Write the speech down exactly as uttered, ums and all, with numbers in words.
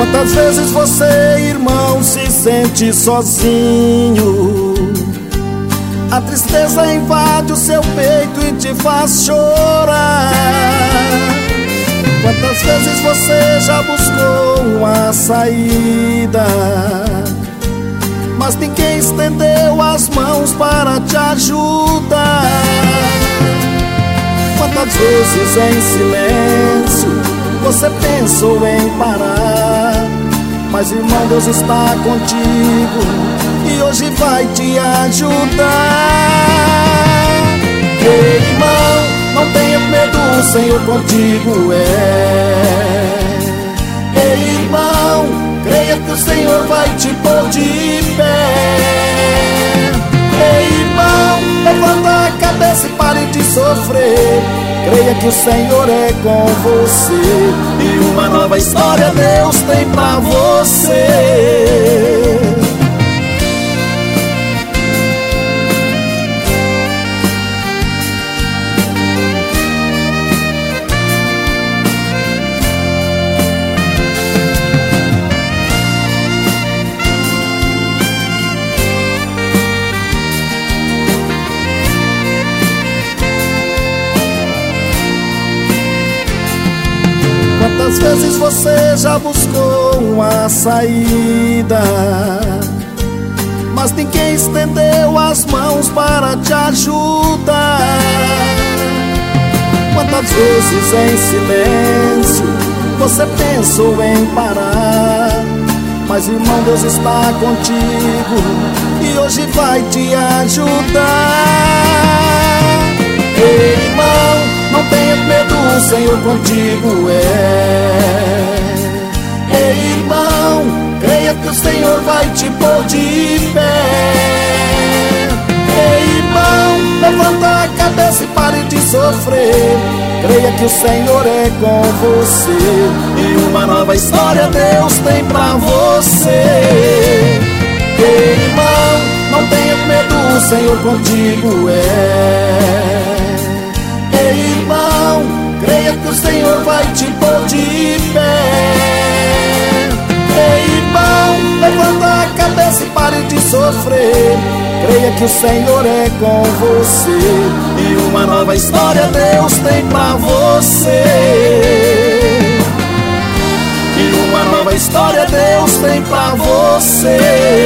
Quantas vezes você, irmão, se sente sozinho? A tristeza invade o seu peito e te faz chorar. Quantas vezes você já buscou uma saída, mas ninguém estendeu as mãos para te ajudar? Quantas vezes em silêncio você pensou em parar, mas irmão, Deus está contigo e hoje vai te ajudar. Ei, irmão, não tenha medo, o Senhor contigo é. Ei, irmão, creia que o Senhor vai te pôr de pé. Ei, irmão, levanta a cabeça e pare de sofrer. Creia que o Senhor é com você e uma nova história Deus tem pra você. Quantas vezes você já buscou uma saída, mas ninguém estendeu as mãos para te ajudar? Quantas vezes em silêncio você pensou em parar, mas irmão, Deus está contigo e hoje vai te ajudar. Ei, irmão, não tenha medo, o Senhor contigo é. Ei, irmão, creia que o Senhor vai te pôr de pé. Ei, irmão, levanta a cabeça e pare de sofrer. Creia que o Senhor é com você e uma nova história Deus tem pra você. Ei, irmão, não tenha medo, o Senhor contigo é. Ei, irmão, creia que o Senhor vai te pôr de pé. Ei, irmão, levanta a cabeça e pare de sofrer. Creia que o Senhor é com você e uma nova história Deus tem pra você. E uma nova história Deus tem pra você.